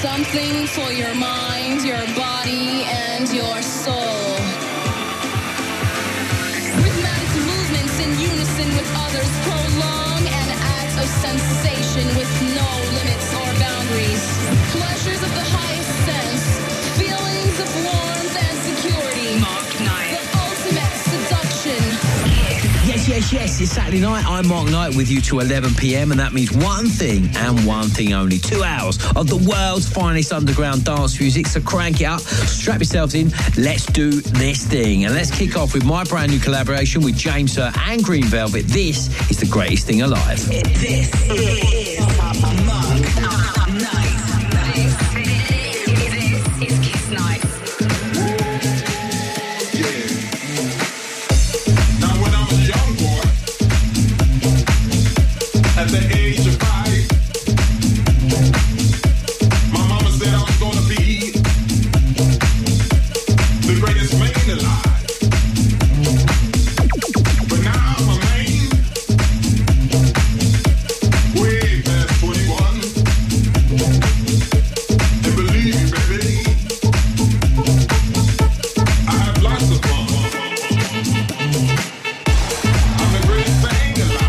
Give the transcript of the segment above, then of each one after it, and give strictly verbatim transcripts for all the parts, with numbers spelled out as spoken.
Something for your mind, your body, and your soul. Rhythmic movements in unison with others prolong an act of sensation with no limits or boundaries. Pleasures of the highest sense, feelings of warmth and security. Mark Knight. The ultimate seduction. Yes, yes, yes, it's Saturday night. I'm Mark Knight with you to eleven p.m. and that means one thing and one thing only. Two hours of the world's finest underground dance music. So crank it up, strap yourselves in, let's do this thing. And let's kick off with my brand new collaboration with James Sir and Green Velvet. This is the greatest thing alive. This is Mark Knight. This is Kiss Night. At the age of five, my mama said I was gonna be the greatest man alive. But now I'm a man, way past twenty-one. And believe me, baby, I have lots of fun. I'm the greatest thing alive.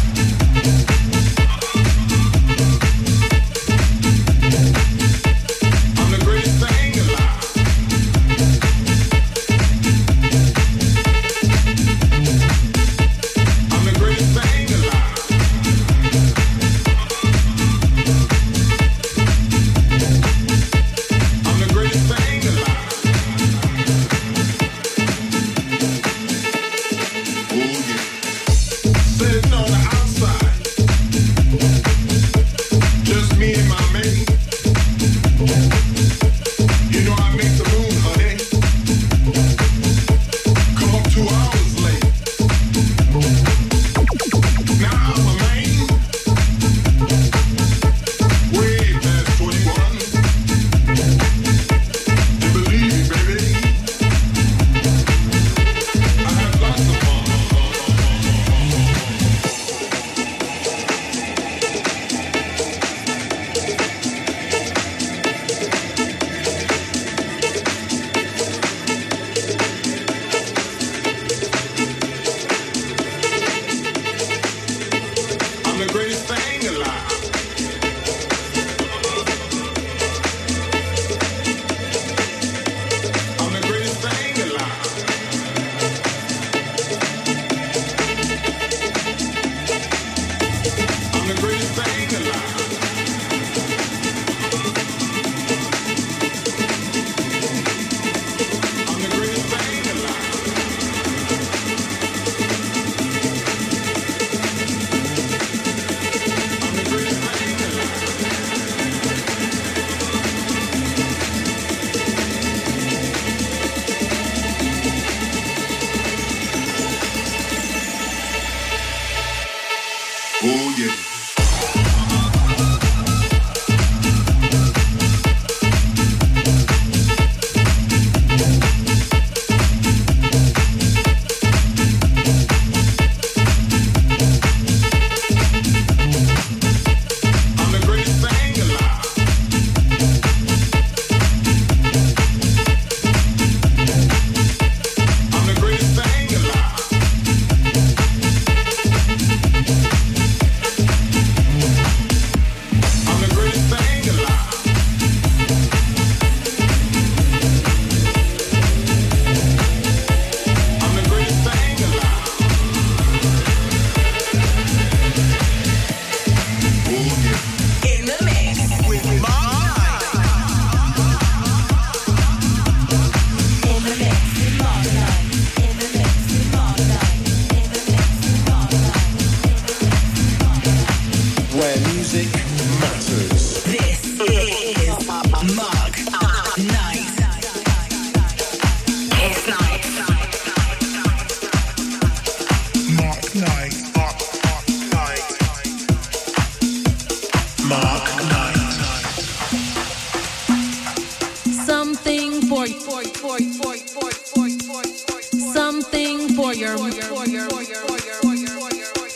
Something for your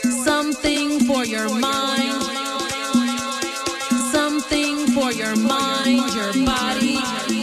something for your mind. Something for your mind. mind, your body.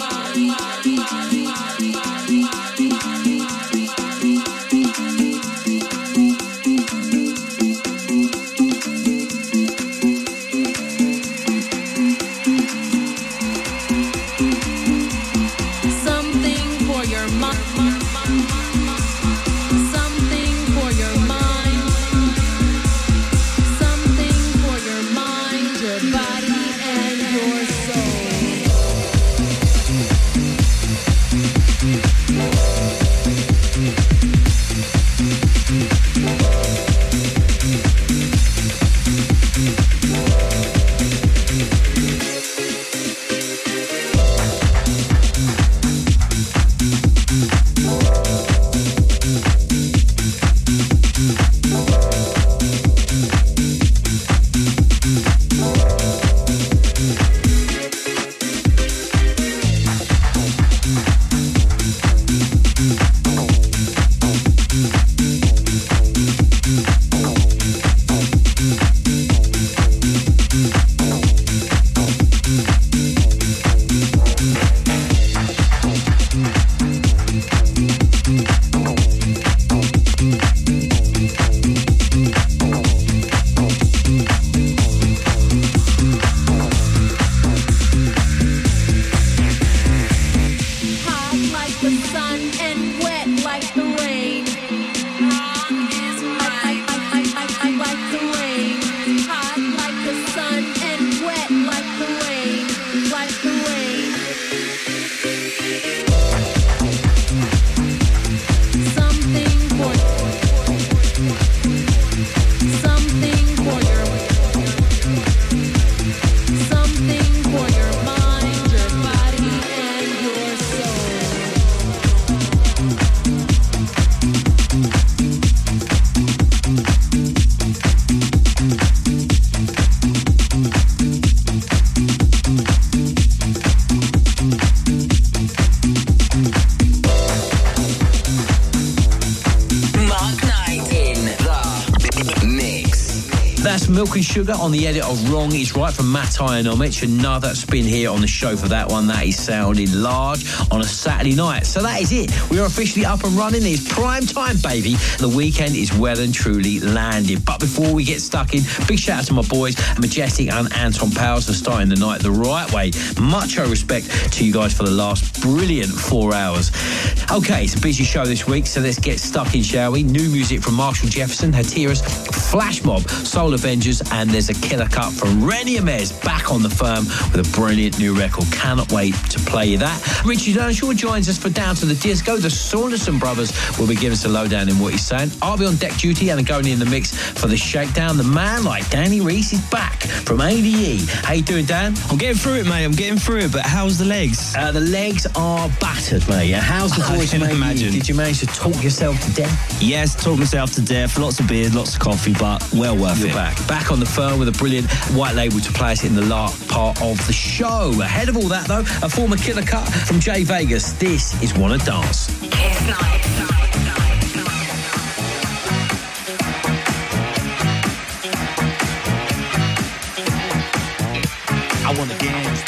Milk and Sugar on the edit of Wrong Is Right from Matt Ionomich. Another spin here on the show for that one. That is sounding large on a Saturday night. So that is it. We are officially up and running. It's prime time, baby. The weekend is well and truly landed. But before we get stuck in, big shout out to my boys, Majestic and Anton Powers, for starting the night the right way. Much respect to you guys for the last brilliant four hours. Okay, it's a busy show this week, so let's get stuck in, shall we? New music from Marshall Jefferson, Hatteras, Flash Mob, Soul Avengers, and there's a killer cut from Rennie Amez back on the firm with a brilliant new record. Cannot wait to play you that. Richie Earnshaw joins us for Down to the Disco. The Saunderson brothers will be giving us a lowdown in what he's saying. I'll be on deck duty and going in the mix for the shakedown. The man like Danny Reese is back from A D E. How you doing, Dan? I'm getting through it, mate. I'm getting through it, but how's the legs? Uh, the legs are battered, mate. How's the voice, I can mate? imagine. Did you manage to talk yourself to death? Yes, talk myself to death. Lots of beer, lots of coffee, but well worth You're it. back. Back on the phone with a brilliant white label to play us in the last part of the show. Ahead of all that, though, a former killer cut from Jay Vegas. This is Wanna Dance. Kiss Night. I wanna dance.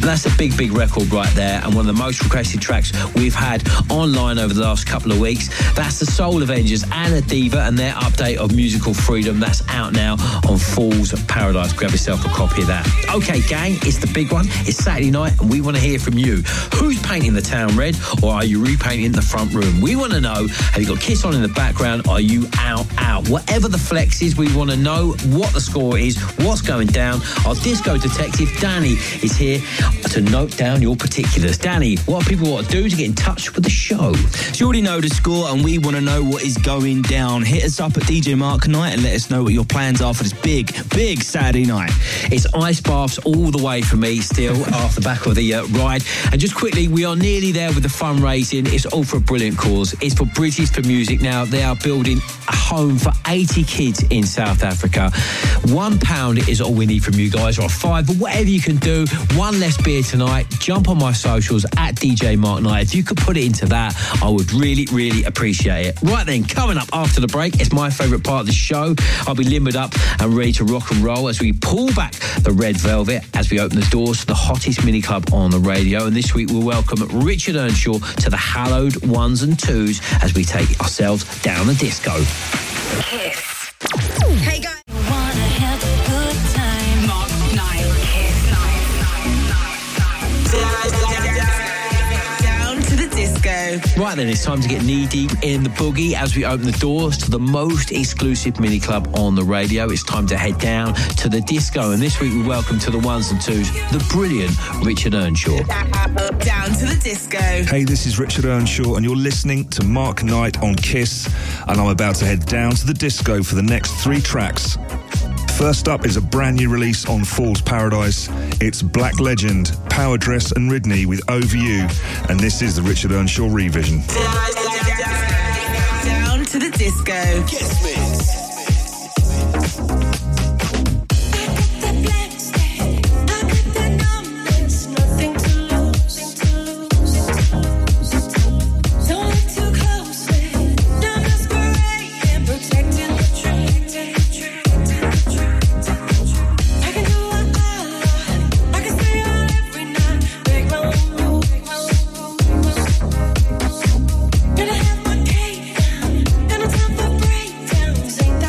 That's a big, big record right there, and one of the most requested tracks we've had online over the last couple of weeks. That's the Soul Avengers and a Diva and their update of Musical Freedom. That's out now on Fool's Paradise. Grab yourself a copy of that. Okay, gang, it's the big one. It's Saturday night, and we want to hear from you. Who's painting the town red, or are you repainting the front room? We want to know, have you got Kiss on in the background? Are you out, out? Whatever the flex is, we want to know what the score is, what's going down. Our disco detective, Danny, is here to note down your particulars. Danny, what people want to do to get in touch with the show? So you already know the score, and we want to know what is going down. Hit us up at D J Mark Knight and let us know what your plans are for this big, big Saturday night. It's ice baths all the way for me still off the back of the uh, ride. And just quickly, we are nearly there with the fundraising. It's all for a brilliant cause. It's for Bridges for Music. Now, they are building a home for eighty kids in South Africa. One pound is all we need from you guys, or a five, but whatever you can do. One less beer tonight. Jump on my socials at D J Mark Knight. If you could put it into that, I would really, really appreciate it. Right then, coming up after the break, it's my favourite part of the show. I'll be limbered up and ready to rock and roll as we pull back the red velvet as we open the doors to the hottest mini club on the radio. And this week we'll welcome Richard Earnshaw to the hallowed ones and twos as we take ourselves down the disco. Kiss. Hey guys. Wanna have a good time. Mark Knight. Kiss. Down to the disco. Right then, it's time to get knee-deep in the boogie as we open the doors to the most exclusive mini club on the radio. It's time to head down to the disco, and this week we welcome to the ones and twos the brilliant Richard Earnshaw. Down to the disco. Hey, this is Richard Earnshaw, and you're listening to Mark Knight on Kiss, and I'm about to head down to the disco for the next three tracks. First up is a brand new release on Fool's Paradise. It's Black Legend, Power Dress and Ridney with Over You, and this is the Richard Earnshaw revision. Down to the disco. Kiss me. Gonna have my cake, gonna time for breakdowns. Ain't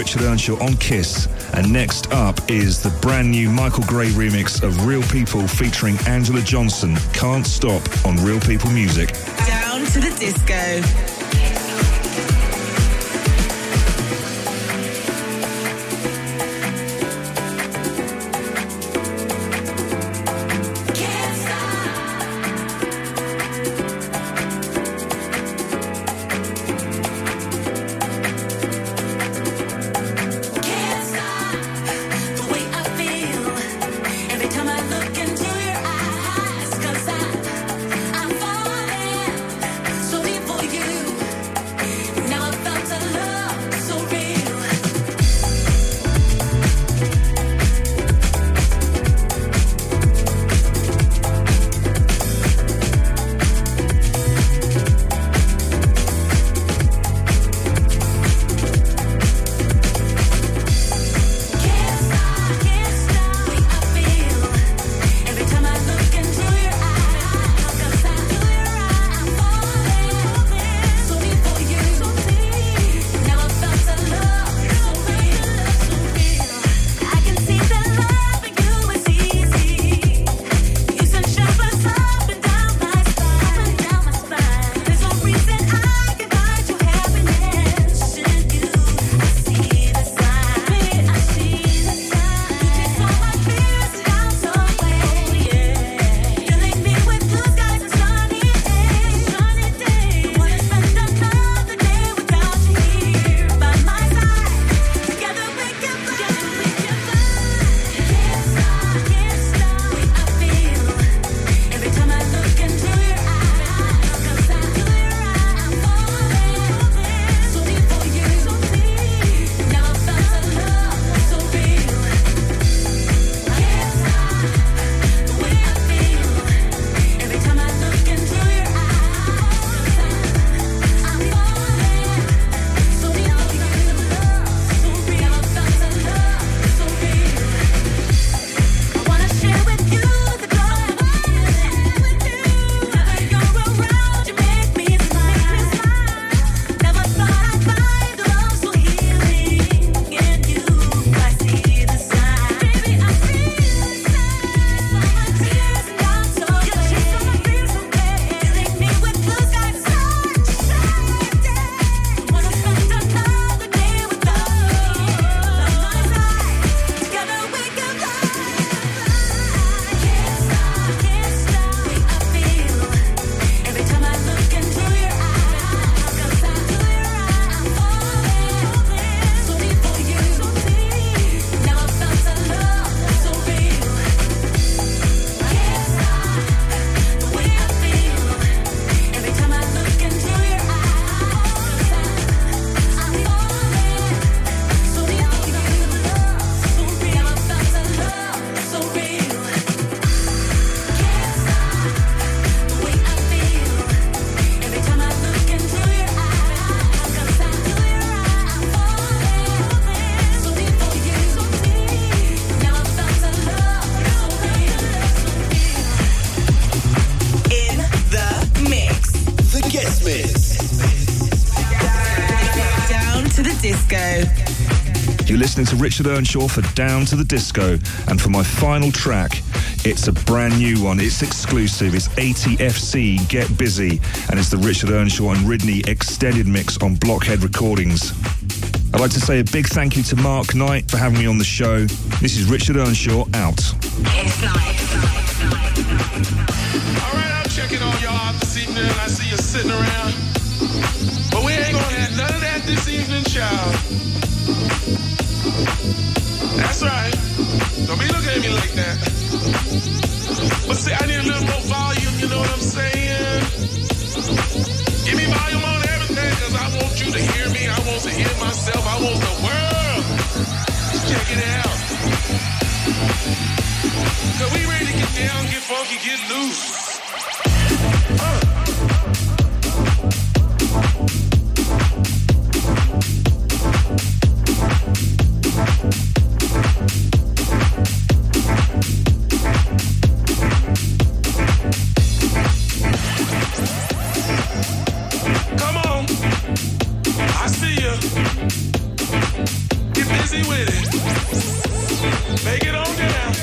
Richard Earnshaw on Kiss. And next up is the brand new Michael Gray remix of Real People featuring Angela Johnson, Can't Stop, on Real People Music. Down to the disco. You're listening to Richard Earnshaw for Down to the Disco, and for my final track, it's a brand new one. It's exclusive. It's A T F C Get Busy, and it's the Richard Earnshaw and Ridney extended mix on Blockhead Recordings. I'd like to say a big thank you to Mark Knight for having me on the show. This is Richard Earnshaw out. It's nice. All right, I'm checking on y'all out this evening. I see you sitting around. But we ain't gonna have none of that this evening, child. That's right. Don't be looking at me like that. But see, I need a little more volume, you know what I'm saying? Give me volume on everything, because I want you to hear me. I want to hear myself. I want the world. Check it out. Because we ready to get down, get funky, get loose. Uh. Come on, I see you. Make it on down.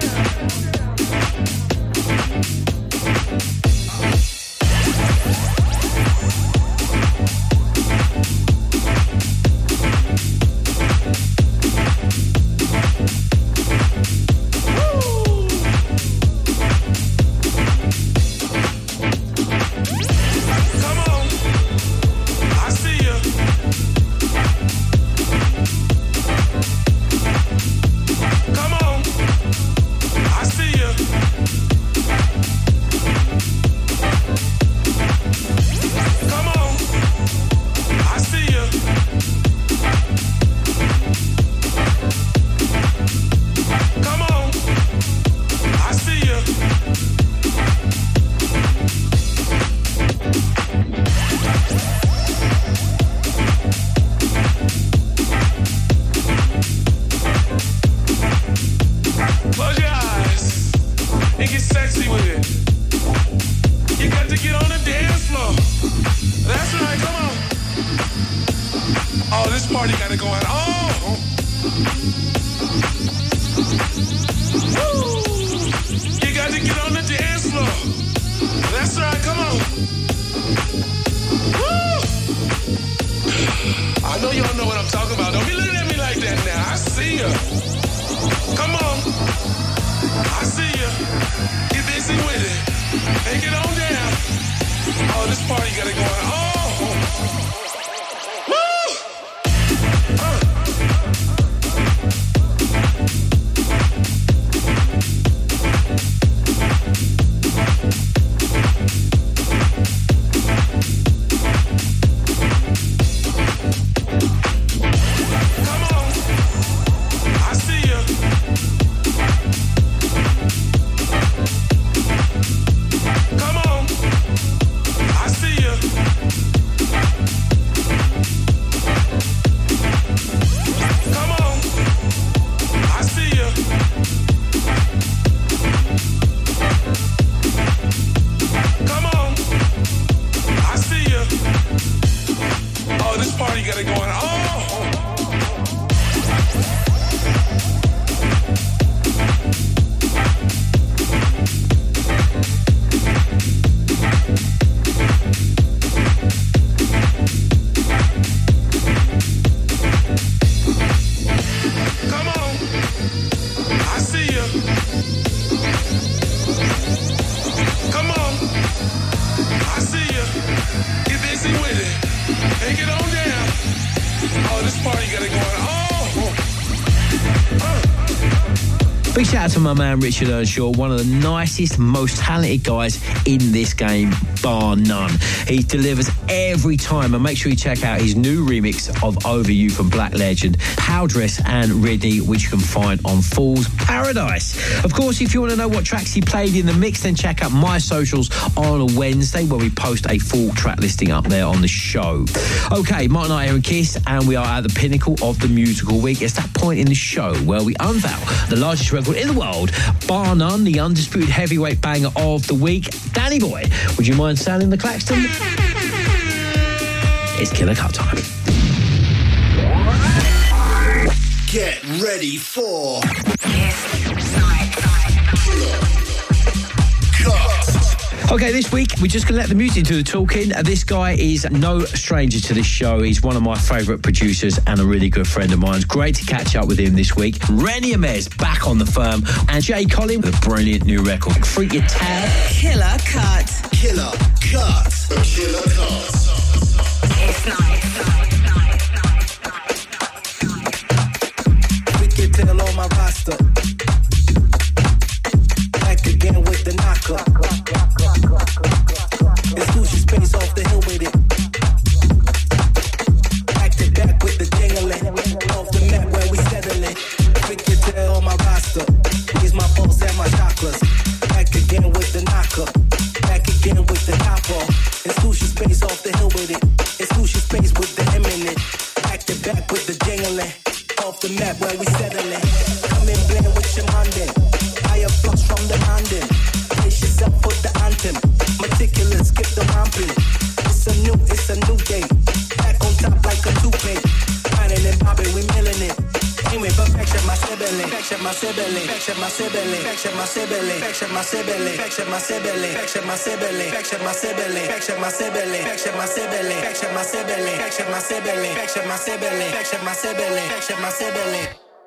Big shout out to my man Richard Earnshaw, one of the nicest, most talented guys in this game, bar none. He delivers every time, and make sure you check out his new remix of Over You from Black Legend, Powdress and Ridney, which you can find on Fool's Paradise. Of course, if you want to know what tracks he played in the mix, then check out my socials on a Wednesday, where we post a full track listing up there on the show. Okay, Mark Knight here in Kiss, and we are at the pinnacle of the musical week. It's that point in the show where we unveil the largest record in the world, bar none, the undisputed heavyweight banger of the week. Danny Boy, would you mind sounding the klaxon? It's Killer Cut time. Get ready for Okay, this week we're just going to let the music do the talking. Uh, this guy is no stranger to this show. He's one of my favourite producers and a really good friend of mine. It's great to catch up with him this week. Rennie Amez back on the firm, and Jay Collin with a brilliant new record. Freak Your Tab. Killer Cut. Killer Cut. Killer Cut. It's nice. Wicked tail on my roster. Back again with the knocker. It's Gucci space off the hill with it. Back to back with the jingling. Off the map where we settling. Wicked tail on my roster. Here's my pulse and my chakras. Back again with the knocker. Back again with the topper. It's Gucci space off the hill with it. It's Gucci space with the imminent. Back to back with the jingling. Off the map where we settling. sibling, affection my sibling, affection my sibling, affection my sibling, affection my sibling, affection my sibling, affection my sibling, affection my sibling, affection my sibling, affection my sibling, affection my sibling, affection my sibling, affection my sibling, affection my sibling.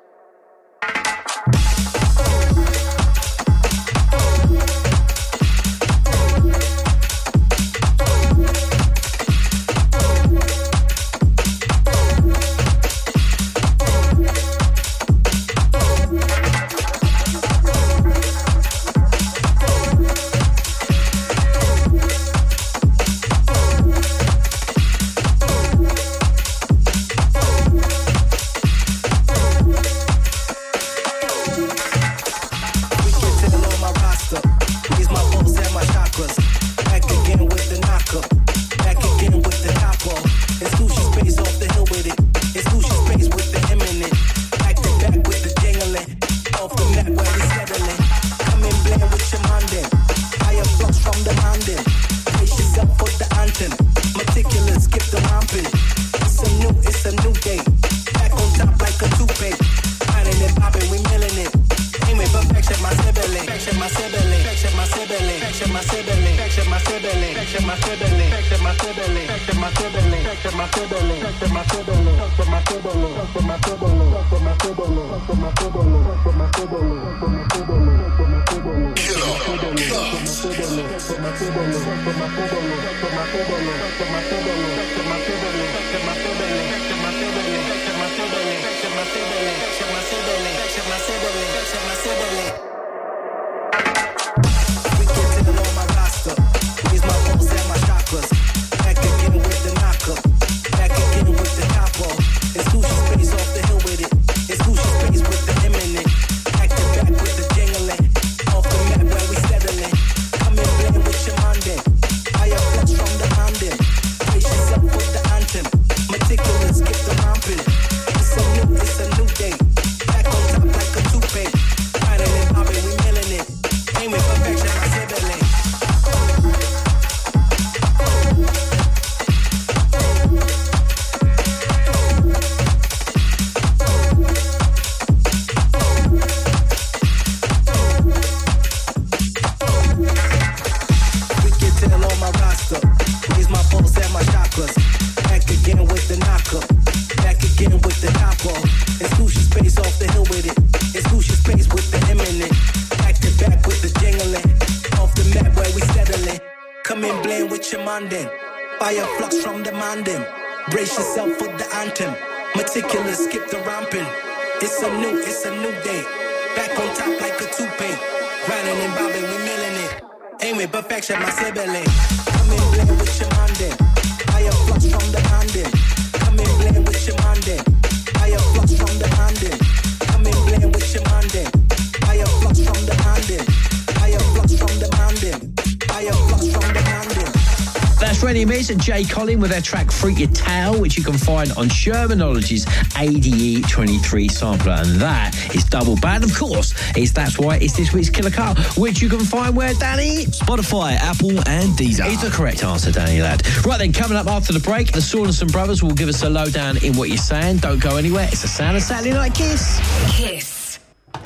Jay Collin with their track Freak Your Tail, which you can find on Shermanology's A D E twenty-three sampler, and that is double bad. Of course, it's that's why it's this week's Killer Cut, which you can find where, Danny? Spotify, Apple, and Deezer. Is the correct answer, Danny lad. Right then, coming up after the break, the Saunderson Brothers will give us a lowdown in what you're saying. Don't go anywhere. It's the sound of Saturday Night Kiss. Kiss.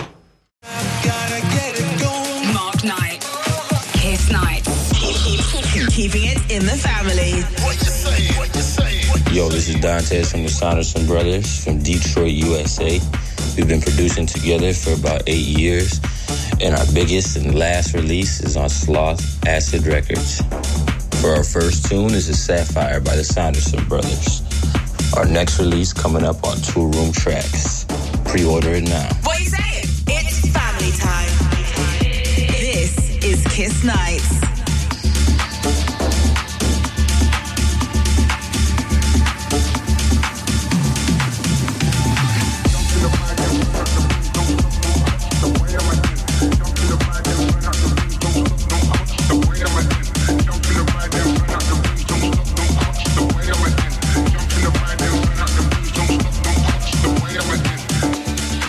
Gotta get it going. Mark Knight. Kiss Night. Keeping it in the family. What you saying? What you saying? Yo, this is Dantes from the Saunderson Brothers from Detroit, U S A. We've been producing together for about eight years, and our biggest and last release is on Sloth Acid Records. For our first tune is a Sapphire by the Saunderson Brothers. Our next release coming up on Two Room Tracks. Pre-order it now. What are you saying? It's family time. This is Kiss Nights.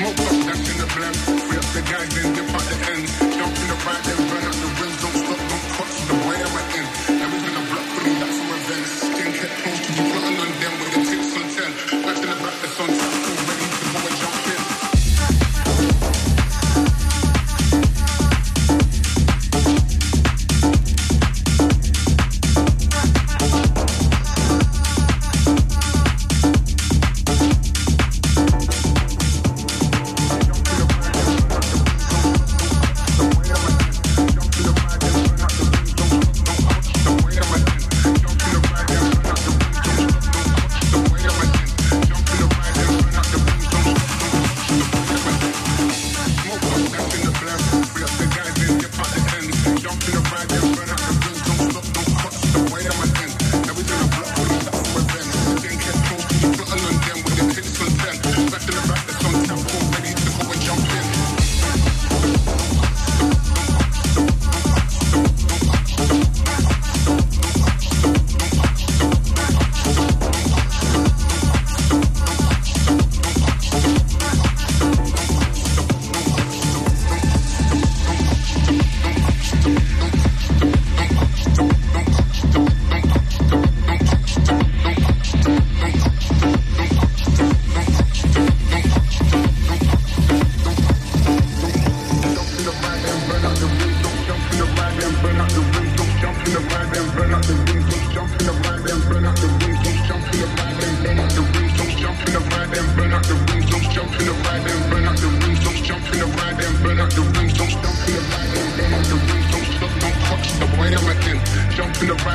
The guys in the ends, jump in the ride and run out the rims, don't stop, don't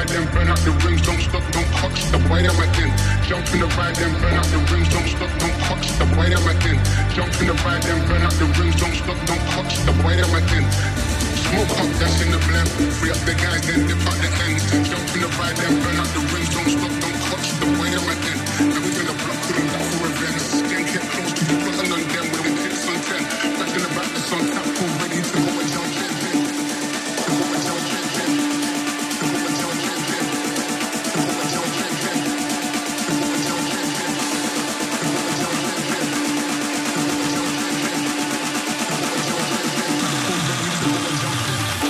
ride, then burn out the rims, don't stop, don't cock, the way that I'm in. Jump in the ride, then burn out the rims, don't stop, don't cock, the way that I'm in. Jump in the ride, then burn out the rims, don't stop, don't cock, the way that I'm in. Smoke up, that's in the blend. Free up the guys, then dip out the ends. Jump in the ride, then burn out the rims, don't stop, don't cock, the way that I'm in. Now we in the block, couldn't go for events. Skin kept close to you, plotting on them with the tips on ten. Back in the back, the sun tap, full ready to go and jump in. To go and jump in. To go and jump in. To go and jump in. To go and jump in. To go and jump in. To go and jump in. To go and jump in. Full ready to go and jump in.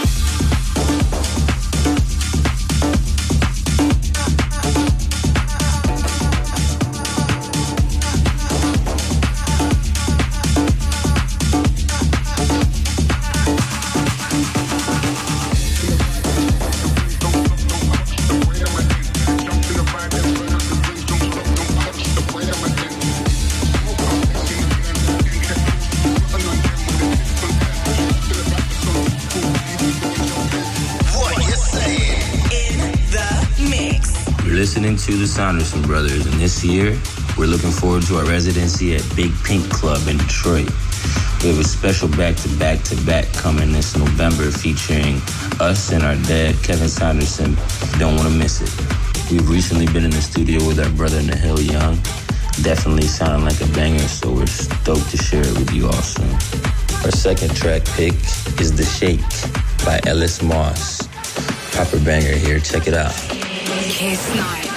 Listening to the Sanderson Brothers, and this year we're looking forward to our residency at Big Pink Club in Detroit. We have a special back-to-back-to-back coming this November featuring us and our dad, Kevin Sanderson. You don't want to miss it. We've recently been in the studio with our brother Nahil Young. Definitely sounding like a banger, so we're stoked to share it with you all soon. Our second track pick is The Shake by Ellis Moss. Proper banger here, check it out. Kiss Night.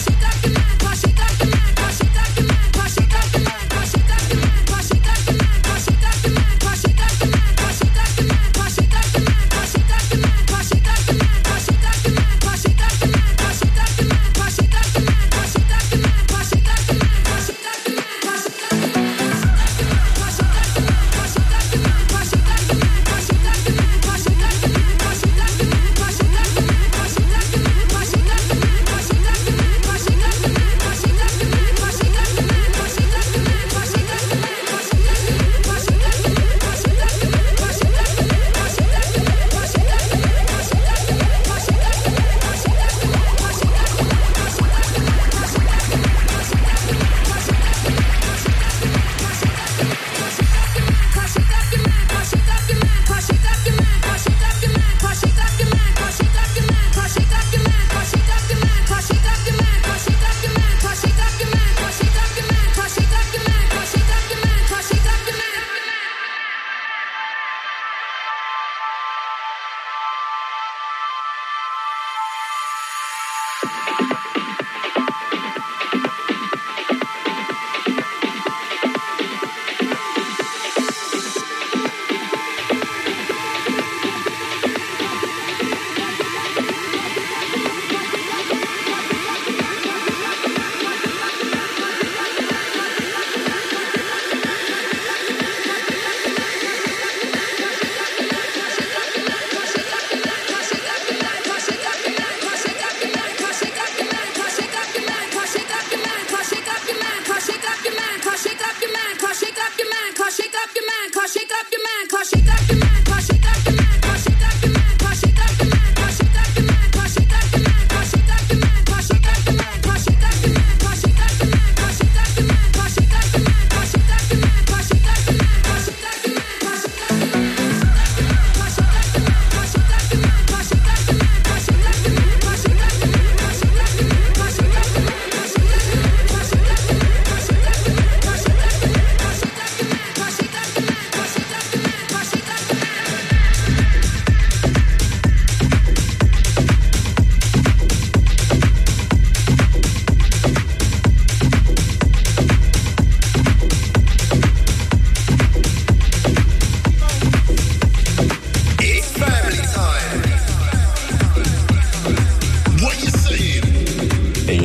Document,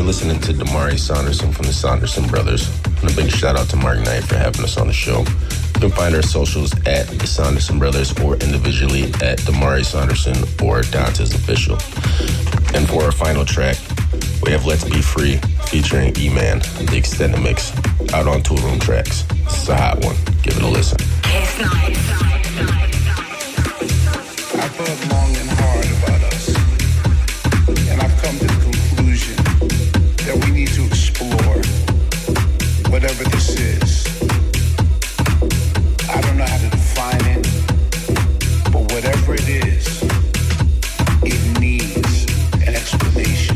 You're listening to Damari Saunderson from the Saunderson Brothers. And a big shout out to Mark Knight for having us on the show. You can find our socials at the Saunderson Brothers or individually at Damari Saunderson or Dante's Official. And for our final track, we have Let's Be Free featuring E-Man, the extended mix, out on Tool Room Tracks. This is a hot one. Give it a listen. Kiss Night. I've thought long and hard about us, and I've come to the conclusion that we need to explore whatever this is. I don't know how to define it, but whatever it is, it needs an explanation.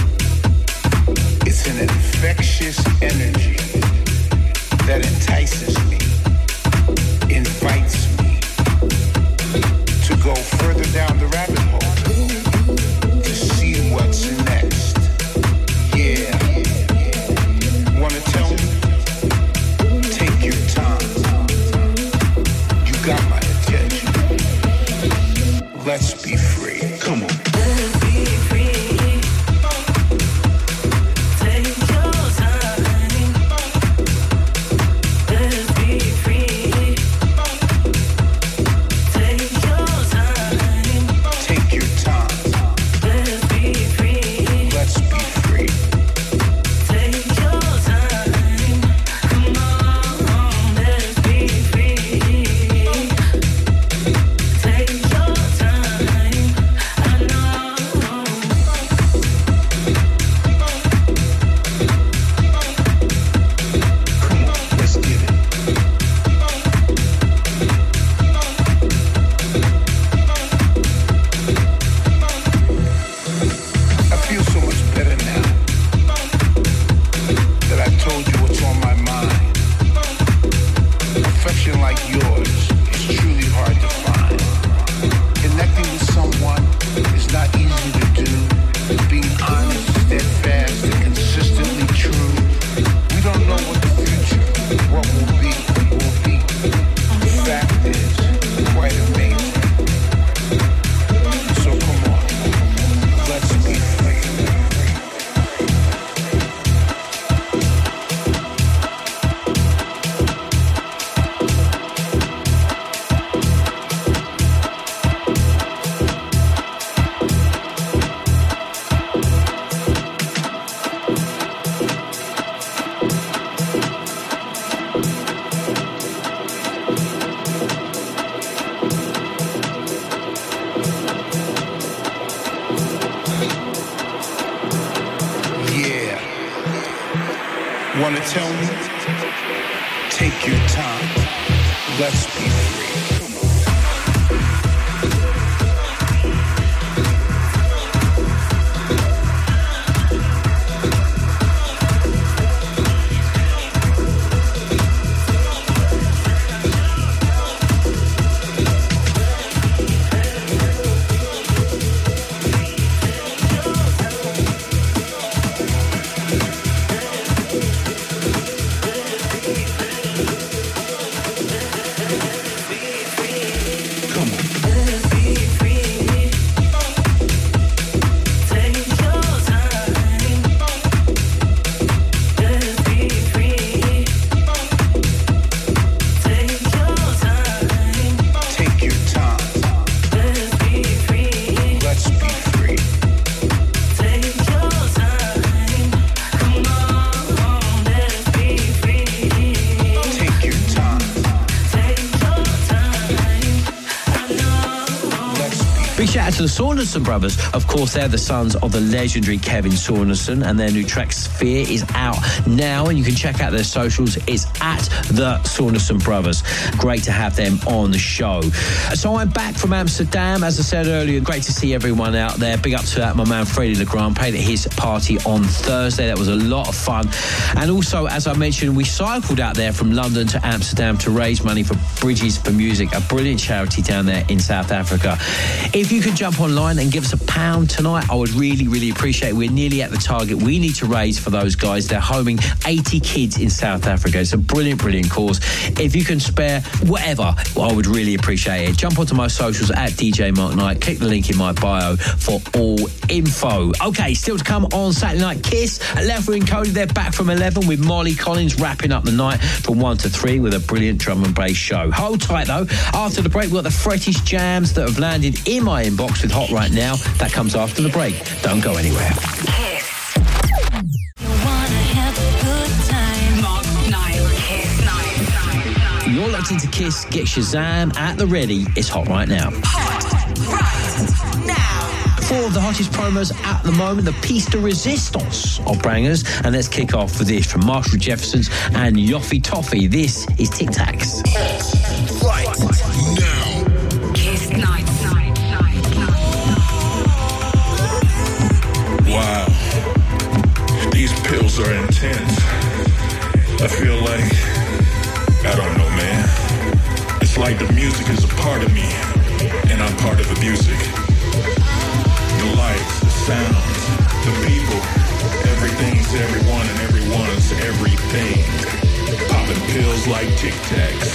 It's an infectious energy that entices me, invites me to go further down the rabbit hole to see what's next. Yeah. Wanna tell me? Take your time. You got my attention. Let's be free. Come on. Wanna tell me? Take your time. Let's be free. To the Saunderson Brothers, of course, they're the sons of the legendary Kevin Saunderson, and their new track Sphere is out now, and you can check out their socials. It's at the Saunderson Brothers. Great to have them on the show. So I'm back from Amsterdam, as I said earlier. Great to see everyone out there. Big up to that, my man Freddie Legrand played at his party on Thursday. That was a lot of fun. And also, as I mentioned, we cycled out there from London to Amsterdam to raise money for Bridges for Music, a brilliant charity down there in South Africa. If you could jump online and give us a pound tonight, I would really, really appreciate it. We're nearly at the target we need to raise for those guys. They're homing eighty kids in South Africa. It's a brilliant, brilliant cause. If you can spare whatever, well, I would really appreciate it. Jump onto my socials at D J Mark Knight. Click the link in my bio for all info. Okay, still to come on Saturday Night Kiss. At Level Encoded, they're back from eleven with Molly Collins wrapping up the night from one to three with a brilliant drum and bass show. Hold tight though. After the break, we've got the freshest jams that have landed in my inbox with Hot Right Now. That comes after the break. Don't go anywhere. You're locked into Kiss. Get Shazam at the ready. It's Hot Right Now. Hot right now. Four of the hottest promos at the moment, the piece de resistance of bangers. And let's kick off with this from Marshall Jefferson's and Yoffie Toffee. This is Tic Tacs. Right now. Kiss night. Wow. These pills are intense. I feel like, I don't know, man. It's like the music is a part of me, and I'm part of the music. The lights, the sounds, the people, everything's everyone and everyone's everything. Popping pills like Tic Tacs.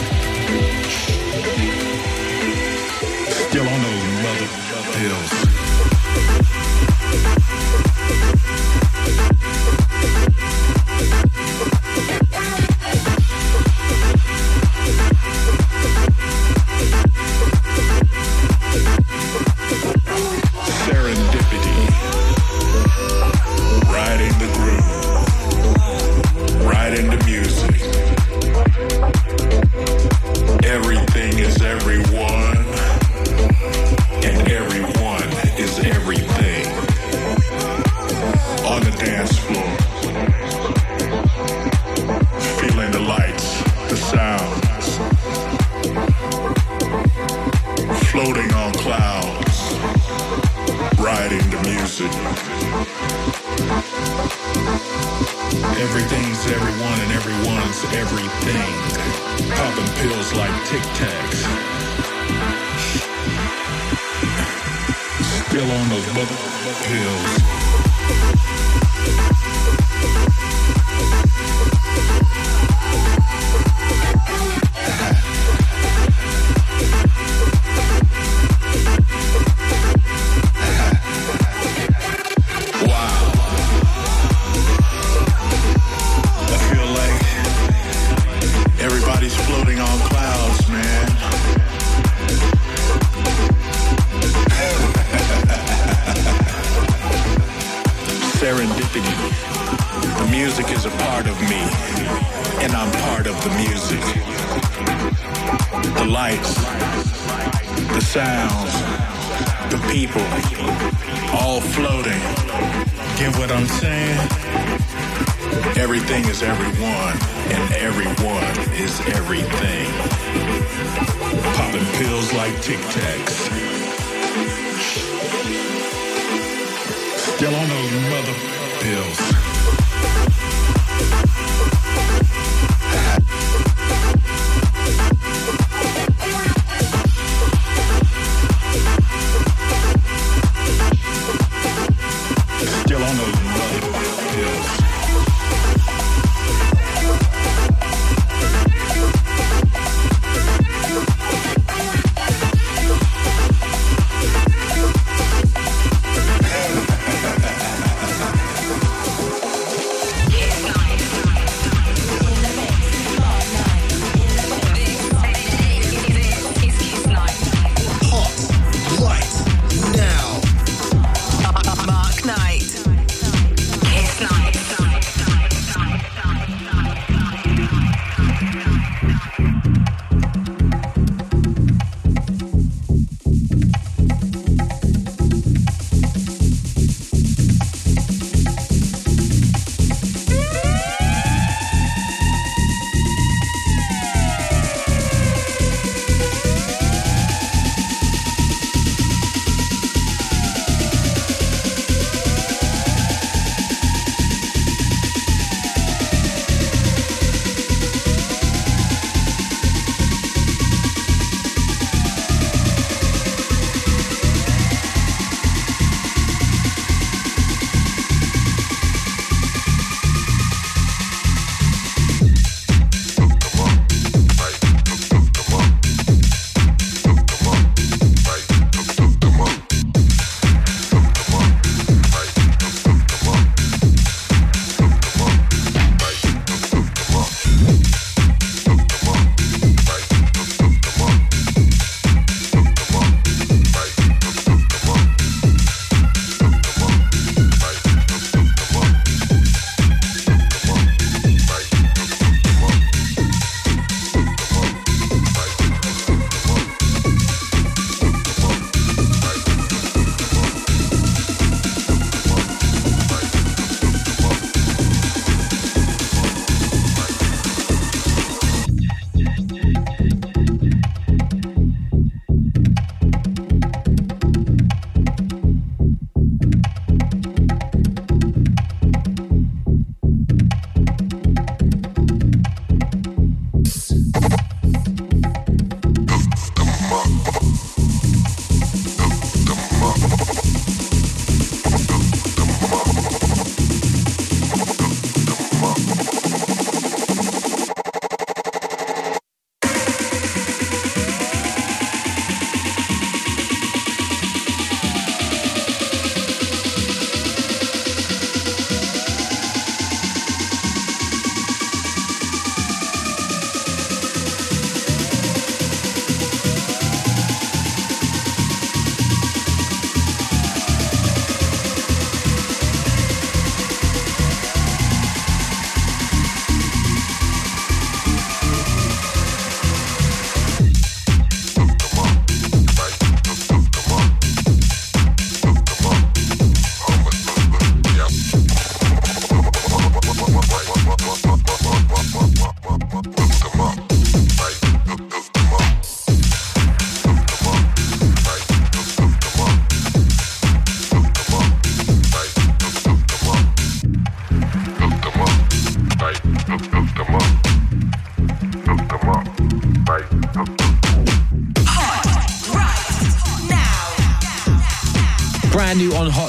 Still on those mother pills.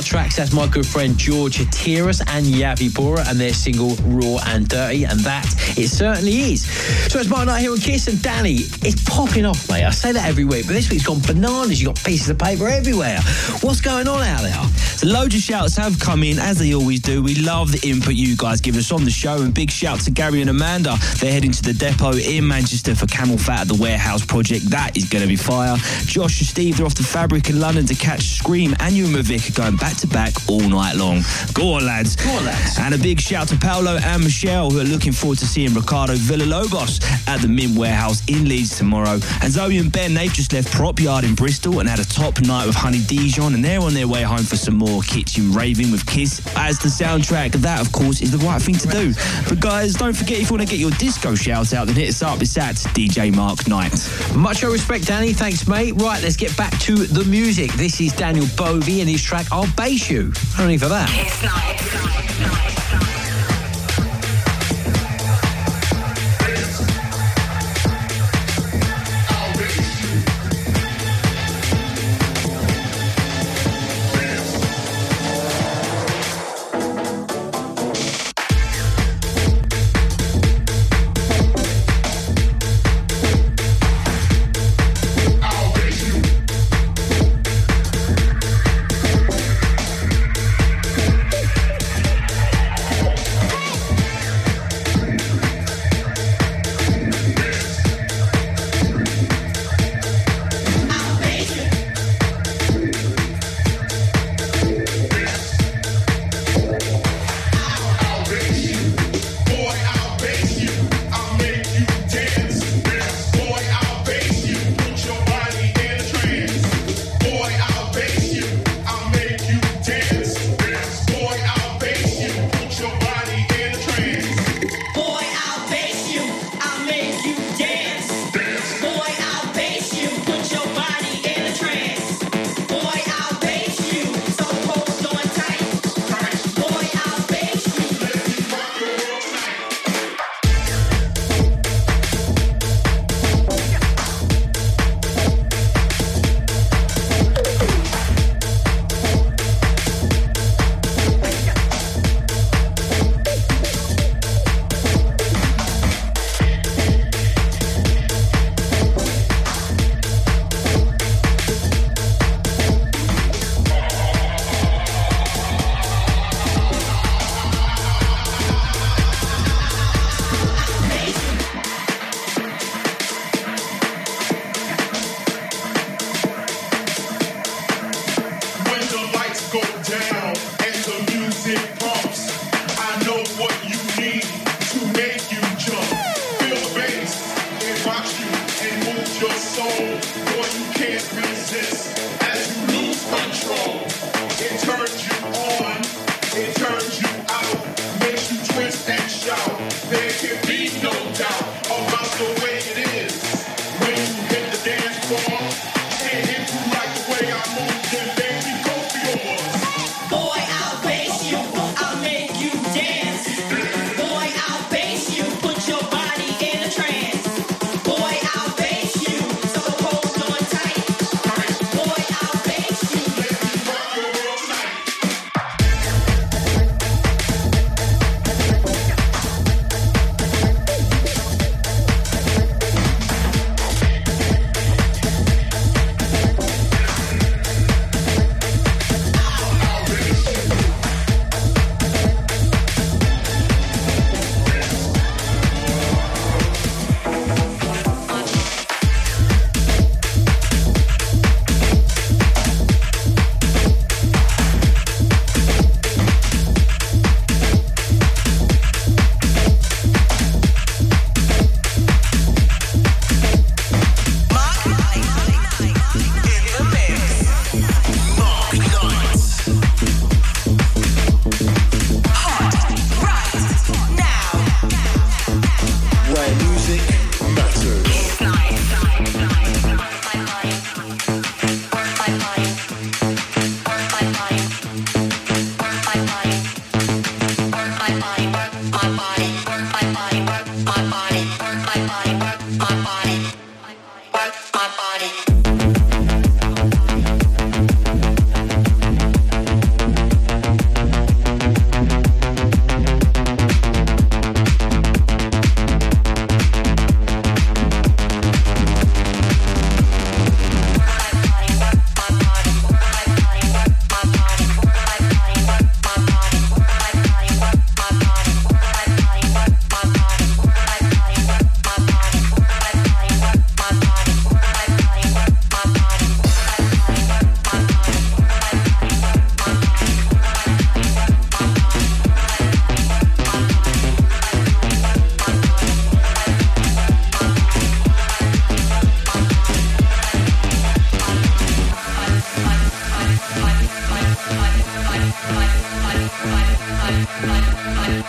tracks. That's my good friend George Hatiras and Yavi Bora and their single Raw and Dirty, and that it certainly is. So it's Mark Knight here on Kiss, and Danny, it's popping off, mate. I say that every week, but this week's gone bananas. You've got pieces of paper everywhere. What's going on out there? So loads of shouts have come in, as they always do. We love the input you guys give us on the show, and big shout to Gary and Amanda. They're heading to the depot in Manchester for Camel Fat at the Warehouse project. That is going to be fire. Josh and Steve, they're off to Fabric in London to catch Scream, and you and Vic are going back to back all night long. Go on, lads. Go on, lads. And a big shout to Paolo and Michelle, who are looking forward to seeing Ricardo Villalobos at the Mint Warehouse in Leeds tomorrow. And Zoe and Ben, they've just left Prop Yard in Bristol and had a top night with Honey Dijon, and they're on their way home for some more kitchen raving with Kiss as the soundtrack. That, of course, is the right thing to do. But guys, don't forget, if you want to get your disco shout out, then hit us up. It's at D J Mark Knight. Much respect, Danny. Thanks, mate. Right, let's get back to the music. This is Daniel Bovey and his track I'll Base You. Only for that. Kiss Night.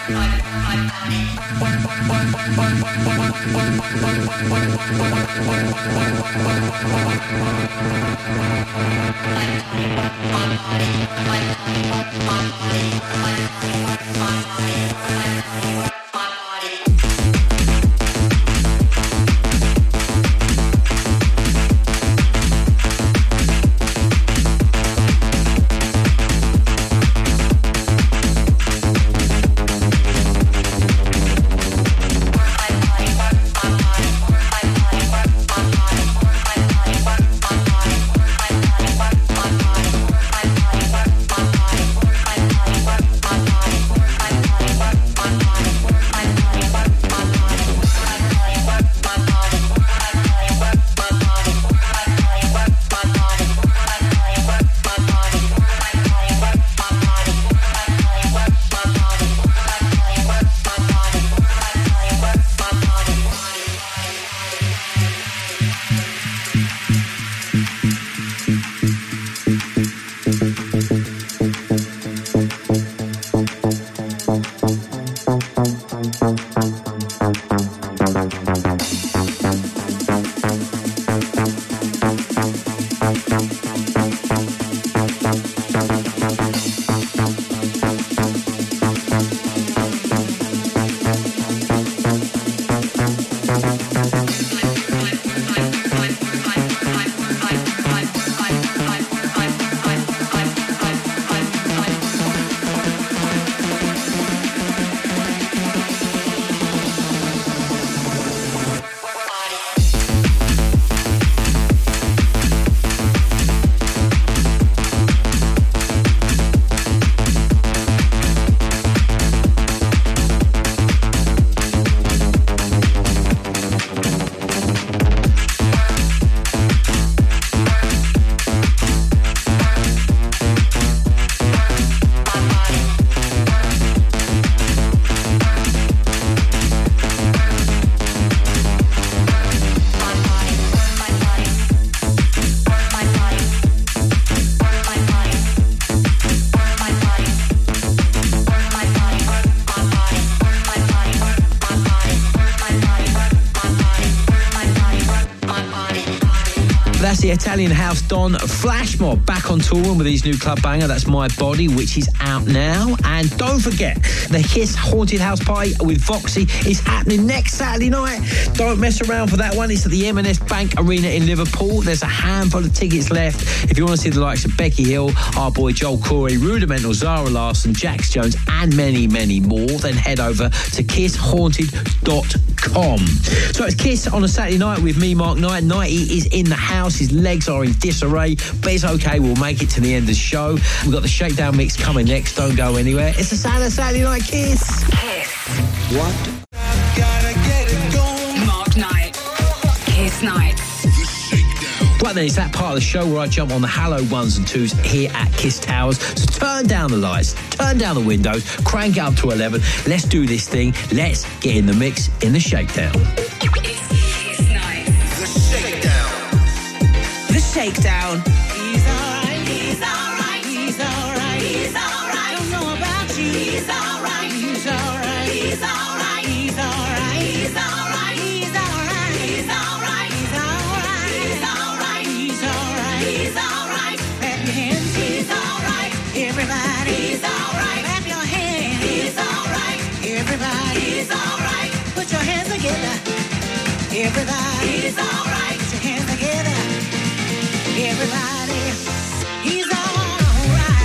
That's the Italian house Don Flashmob back on tour with his new club banger. That's My Body, which is out now. And don't forget, the Kiss Haunted House Party with Voxy is happening next Saturday night. Don't mess around for that one. It's at the M and S Bank Arena in Liverpool. There's a handful of tickets left. If you want to see the likes of Becky Hill, our boy Joel Corey, Rudimental, Zara Larson, Jax Jones, and many, many more, then head over to kiss haunted dot com. So it's Kiss on a Saturday night with me, Mark Knight. Nighty is in the house. His legs are in disarray, but it's okay. We'll make it to the end of the show. We've got the Shakedown mix coming next. Don't go anywhere. It's a Saturday, Saturday night Kiss. Kiss. What? Gotta get it going. Mark Knight. Kiss Nights. Right then, it's that part of the show where I jump on the hallowed ones and twos here at Kiss Towers. So turn down the lights, turn down the windows, crank it up to eleven. Let's do this thing. Let's get in the mix in the Shakedown. Kiss Nights. The Shakedown. The Shakedown. He's alright, he's alright, he's alright, he's alright. Don't know about you. He's alright, he's alright, he's alright, he's alright, he's alright, he's alright, he's alright, he's alright, he's alright, he's alright, he's alright. Clap your hands, he's alright. Everybody, he's alright. Clap your hands, he's alright. Everybody, he's alright. Put your hands together. Everybody, he's alright. Put your hands together. Everybody, he's alright.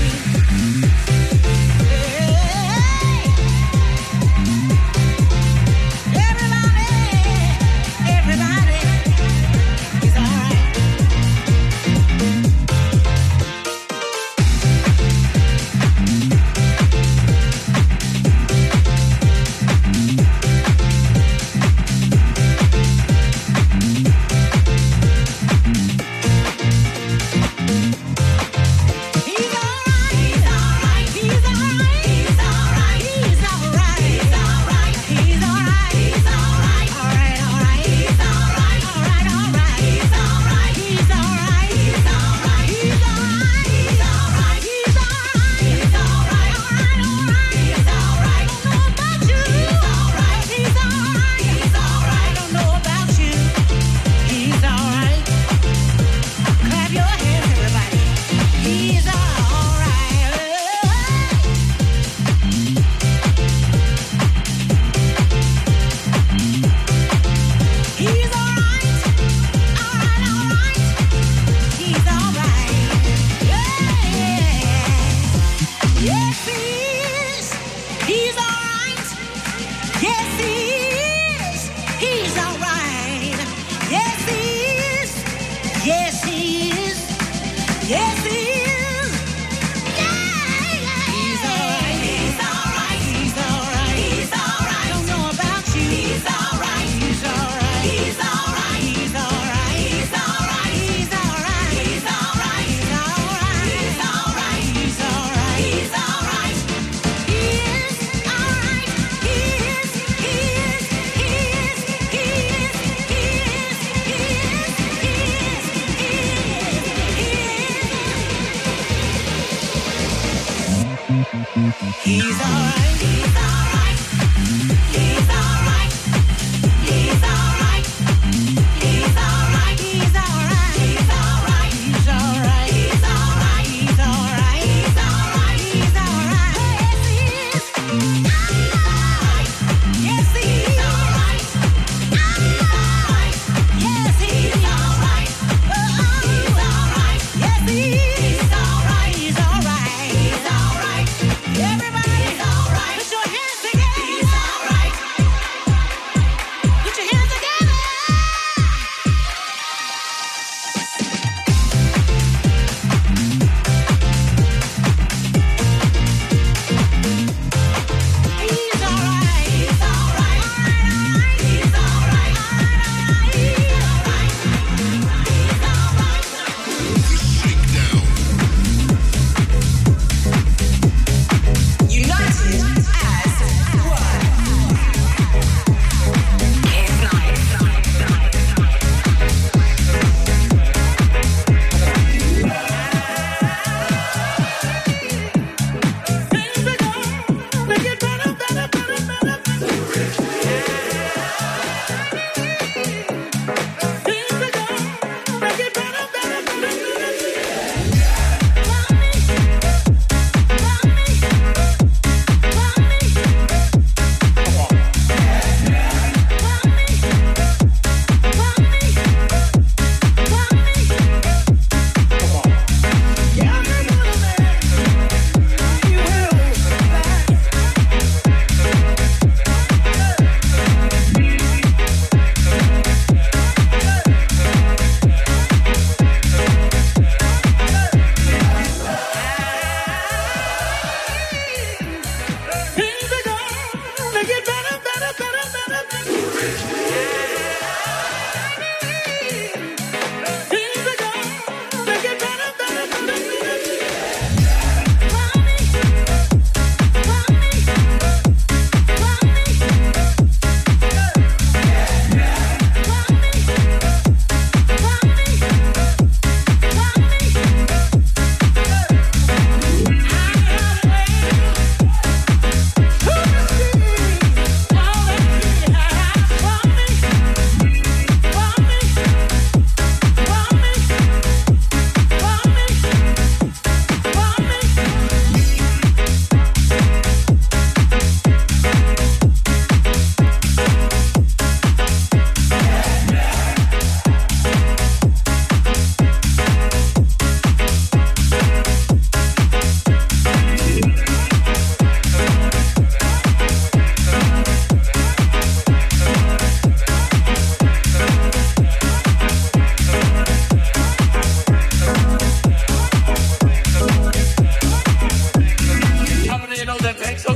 Hey. Everybody, everybody, he's alright.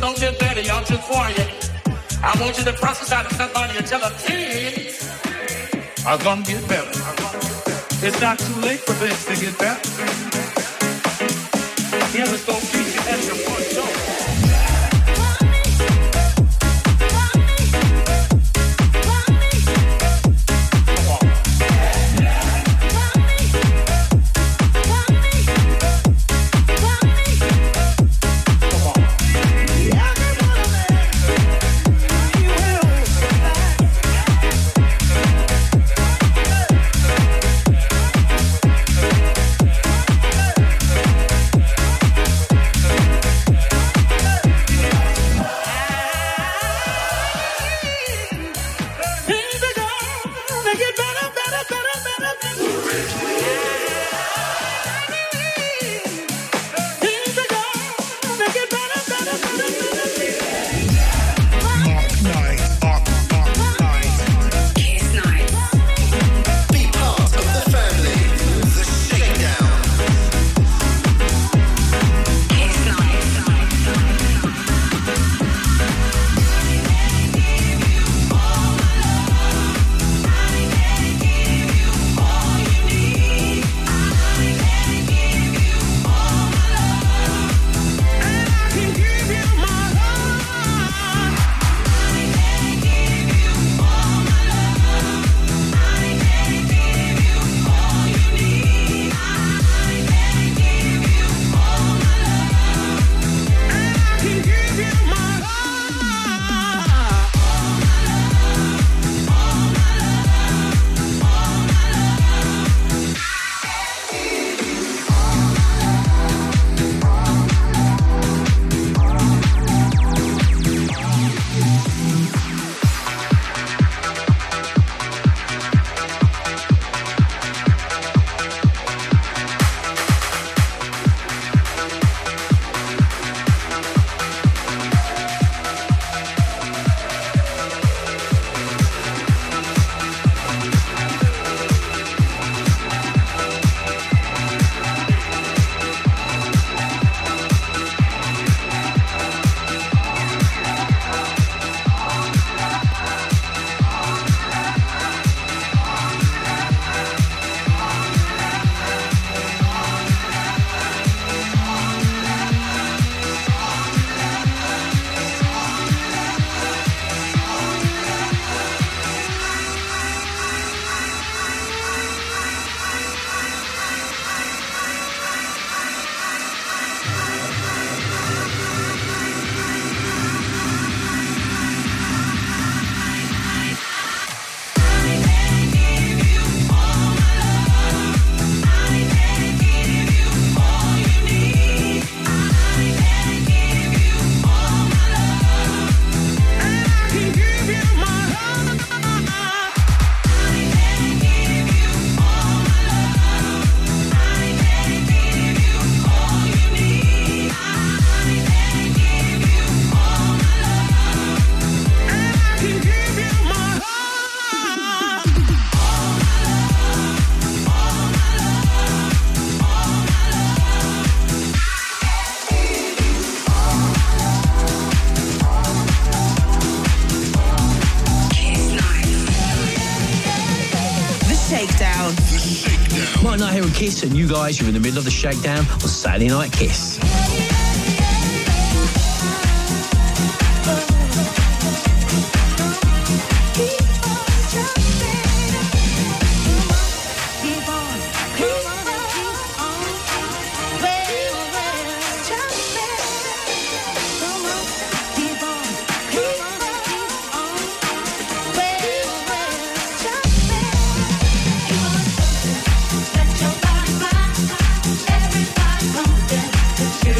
don't get better, y'all just quiet. I want you to prophesy to somebody and tell them things are gonna get better. It's not too late for things to get better. Yeah, let's go keep your extra one show. Mark Knight here with Kiss, and you guys, you're in the middle of the Shakedown on Saturday Night Kiss. Yeah.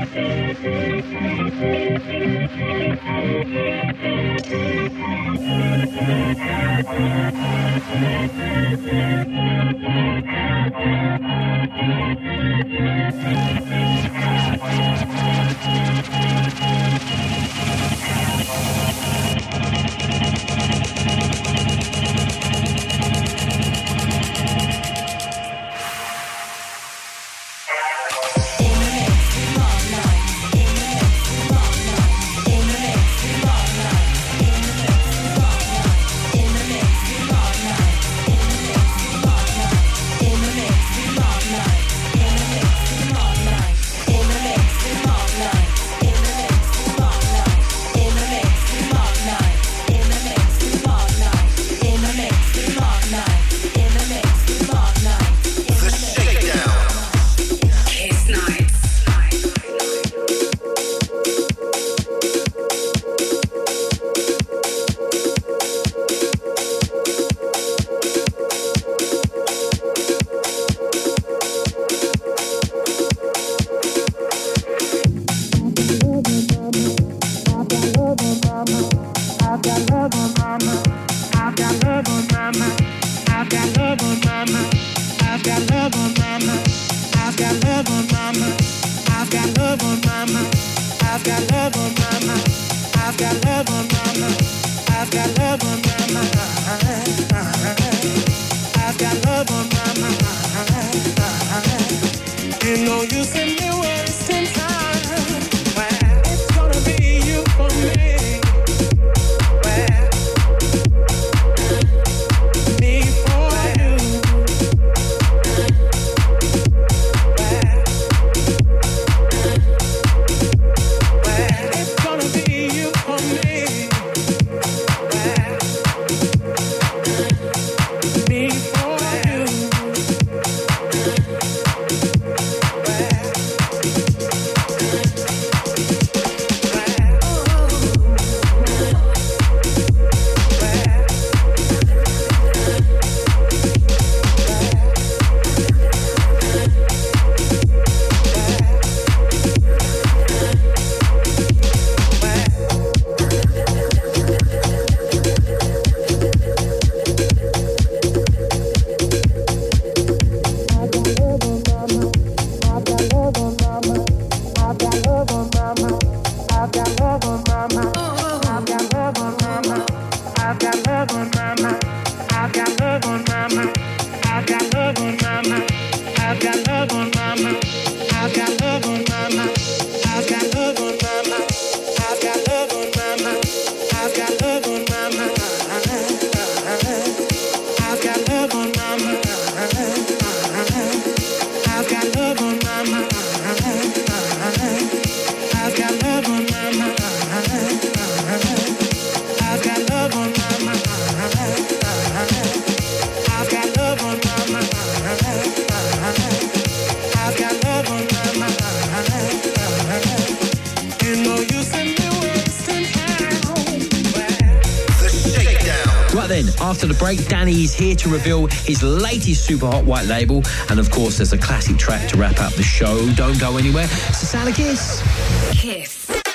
After the break, Danny is here to reveal his latest super hot white label. And of course, there's a classic track to wrap up the show. Don't go anywhere. It's the sound of Kiss. Kiss.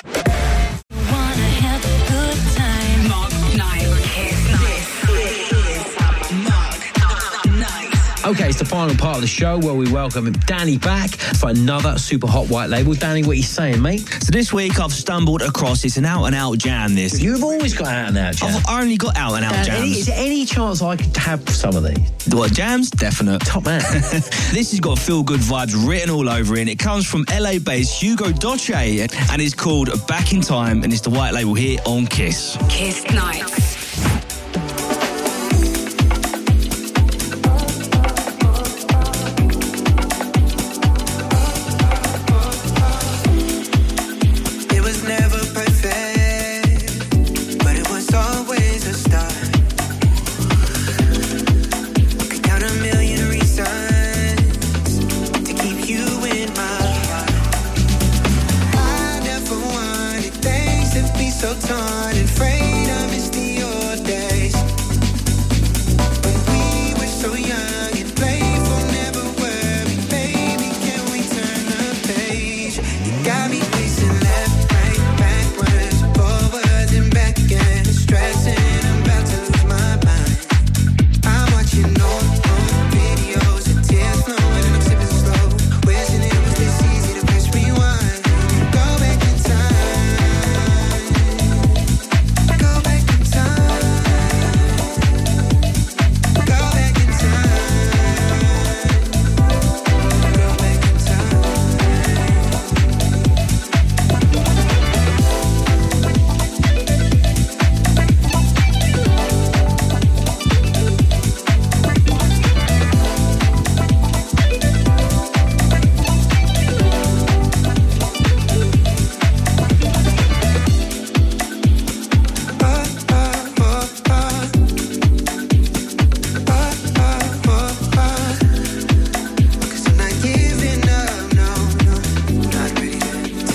Wanna have a good time. Mark Knight. Kiss Night. Mark Knight. Okay, it's the final part of the show where we welcome Danny back for another super hot white label. Danny, what are you saying, mate? So this week I've stumbled across, it's an out-and-out jam, this. You've always got out-and-out jam. I've only got out-and-out Dan, jams. Any, is there any chance I could have some of these? What, jams? Definite. Top man. This has got feel-good vibes written all over it. And it comes from L A-based Hugo Doce, and it's called Back in Time, and it's the white label here on Kiss. Kiss Nights. So torn and afraid I miss the old days.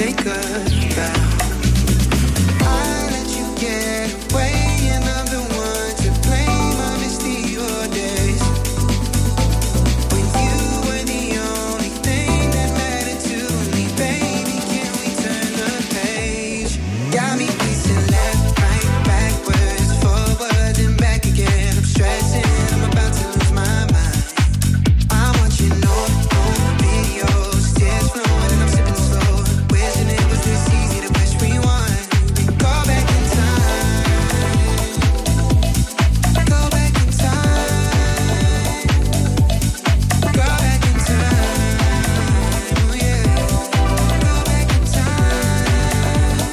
take us down. I let you get away and I'm the one to blame. I missed your days when you were the only thing that mattered to me. Baby, can we turn the page? Got me pacing left, right, backwards, forward and back again. I'm stressing, I'm about to lose my mind. I'm watching old, old videos, tears flowing and I'm sipping slow. Wishing it was this easy to push rewind. Go back in time. Go back in time. Go back in time. Oh yeah. Go back in time.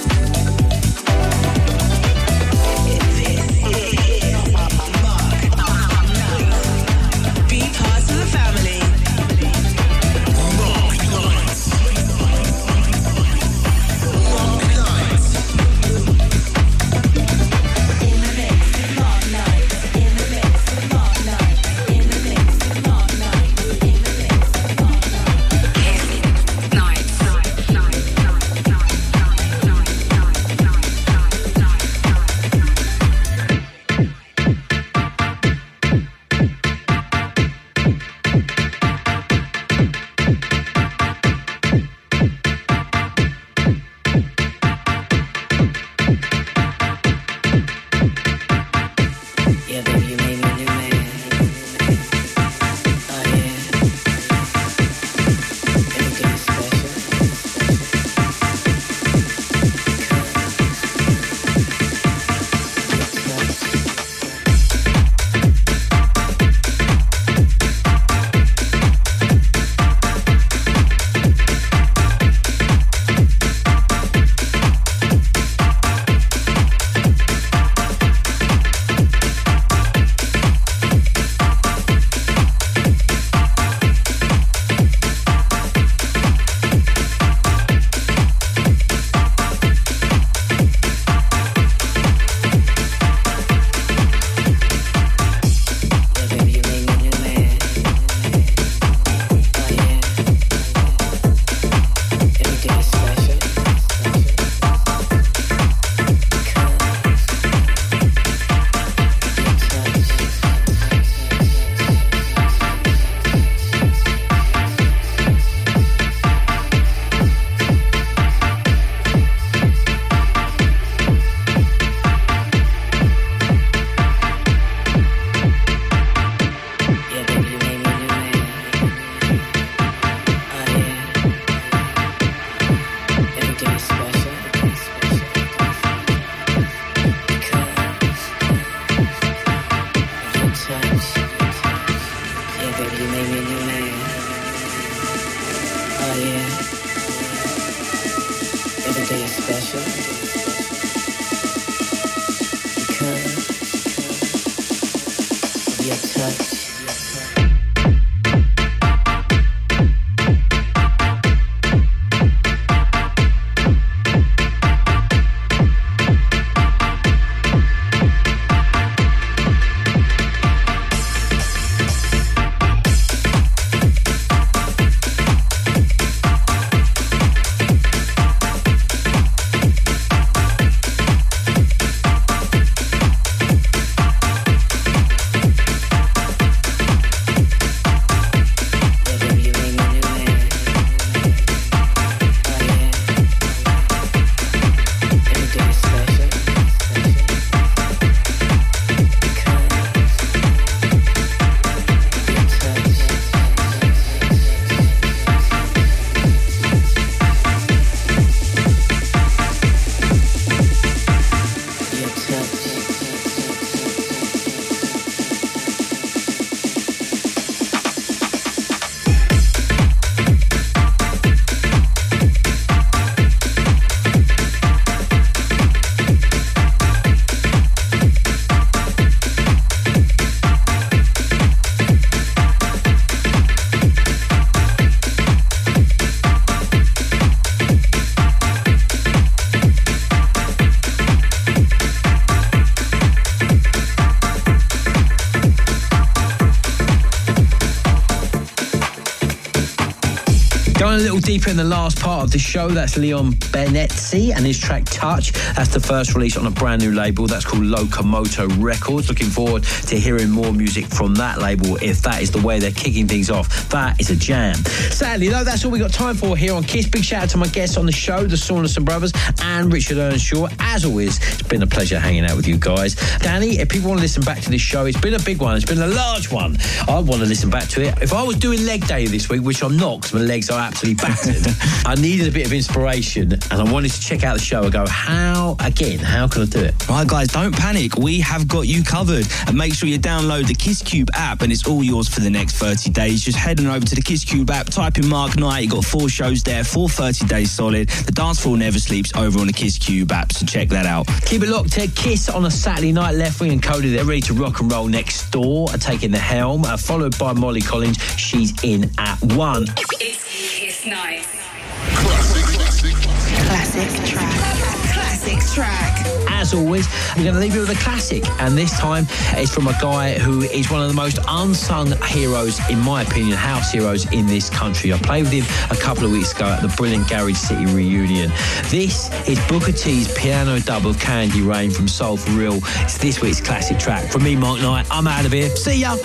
Be part of the family. Yeah, baby, you made me a new man. Oh yeah. Every day is special. Going a little deeper in the last part of the show, that's Leon Benezzi and his track Touch. That's the first release on a brand new label that's called Locomoto Records. Looking forward to hearing more music from that label if that is the way they're kicking things off. That is a jam. Sadly, though, that's all we got time for here on Kiss. Big shout out to my guests on the show, the Saunderson Brothers and Richard Earnshaw. As always, it's been a pleasure hanging out with you guys. Danny, if people want to listen back to this show, it's been a big one. It's been a large one. I want to listen back to it. If I was doing leg day this week, which I'm not because my legs are absolutely battered, I needed a bit of inspiration and I wanted to check out the show and go, how, again, how can I do it? Right, guys, don't panic. We have got you covered. And make sure you download the Kiss Cube app and it's all yours for the next thirty days. Just head on over to the Kiss Cube app, type in Mark Knight. You got four shows there, four thirty days solid. The dance floor never sleeps over on the Kiss Cube app, so check that out. Keep it locked to Kiss on a Saturday night. Left Wing and Cody, they're ready to rock and roll next door, are taking the helm, uh, followed by Molly Collins. She's in at one. It's Kiss Night. Classic, classic. Classic track. Classic track. As always, we're going to leave you with a classic, and this time it's from a guy who is one of the most unsung heroes, in my opinion, house heroes in this country. I played with him a couple of weeks ago at the brilliant Garage City reunion. This is Booker T's piano double Candy Rain from Soul for Real. It's this week's classic track. From me, Mark Knight, I'm out of here. See ya.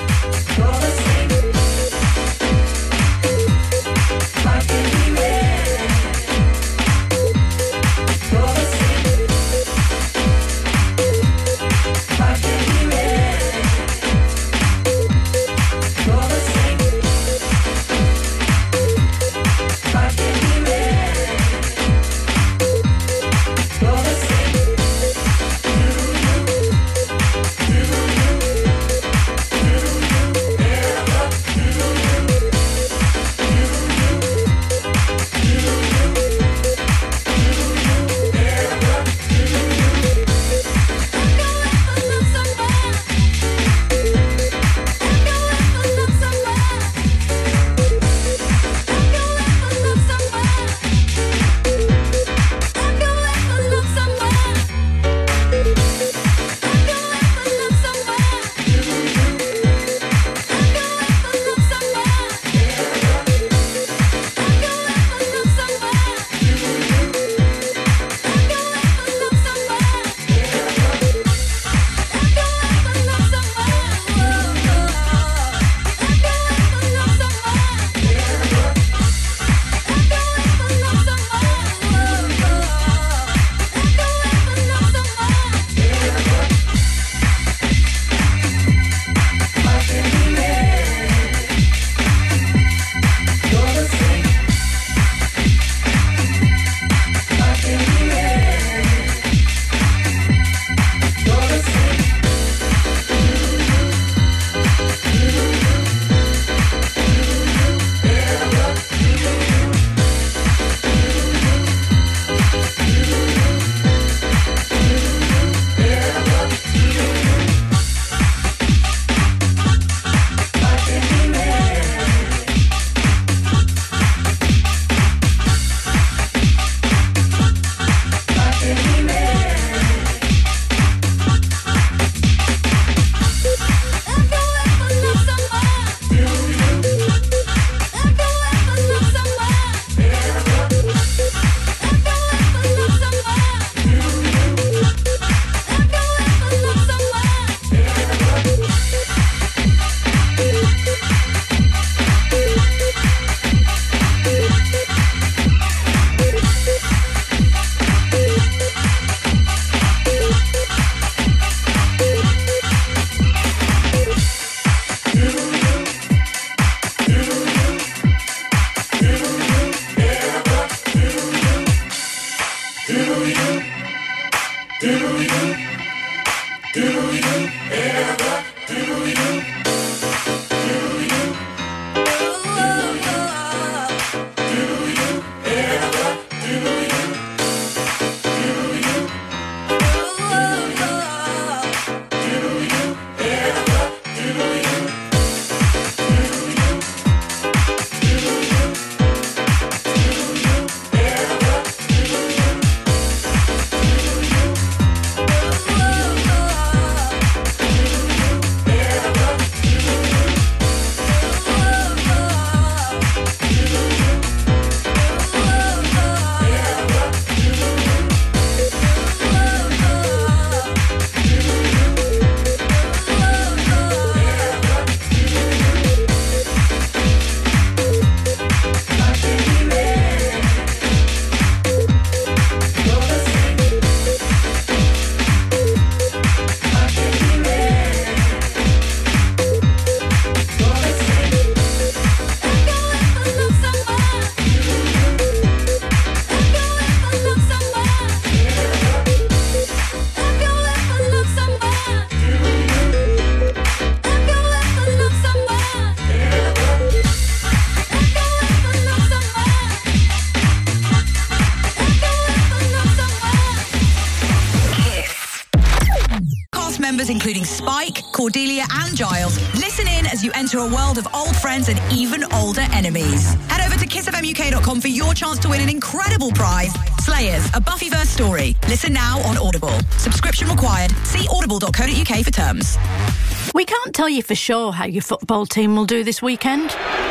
members including Spike, Cordelia and Giles. Listen in as you enter a world of old friends and even older enemies. Head over to kiss f m u k dot com for your chance to win an incredible prize. Slayers, a Buffyverse story. Listen now on Audible. Subscription required. See audible dot co dot u k for terms. We can't tell you for sure how your football team will do this weekend.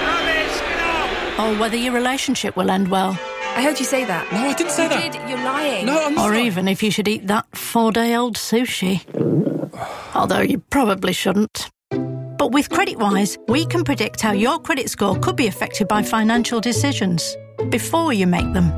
Or whether your relationship will end well. I heard you say that. No, I didn't say you that. Did. You're lying. No, I'm not. Or even if you should eat that four-day-old sushi. Although you probably shouldn't. But with CreditWise, we can predict how your credit score could be affected by financial decisions before you make them.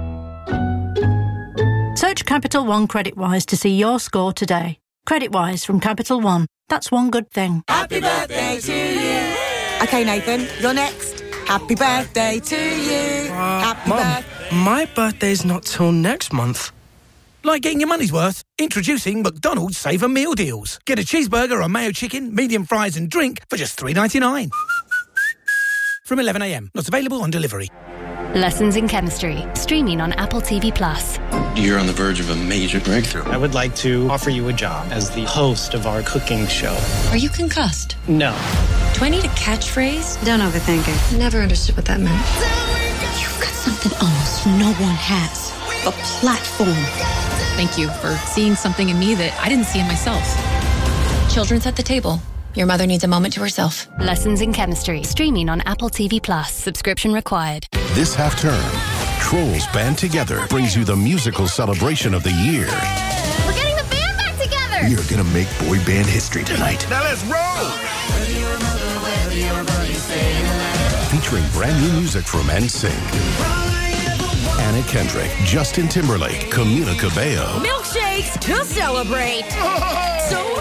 Search Capital One CreditWise to see your score today. CreditWise from Capital One. That's one good thing. Happy birthday to you. Okay, Nathan, you're next. Happy birthday to you. Uh, Happy Mum, birthday. my birthday's not till next month. Like getting your money's worth? Introducing McDonald's Save a Meal Deals. Get a cheeseburger or mayo chicken, medium fries and drink for just three ninety-nine. From eleven a m. Not available on delivery. Lessons in Chemistry, streaming on Apple T V Plus. You're on the verge of a major breakthrough. I would like to offer you a job as the host of our cooking show. Are you concussed? No. Do I need a catchphrase? Don't overthink it. Never understood what that meant. You've got something almost no one has. A platform. Thank you for seeing something in me that I didn't see in myself. Children's at the table. Your mother needs a moment to herself. Lessons in Chemistry, streaming on Apple T V Plus. Subscription required. This half term, Trolls Band Together brings you the musical celebration of the year. We're getting the band back together! We are gonna make boy band history tonight. Now let's roll! Featuring brand new music from N Sync, Anna Kendrick, Justin Timberlake, Camila Cabello, Milkshakes to celebrate! So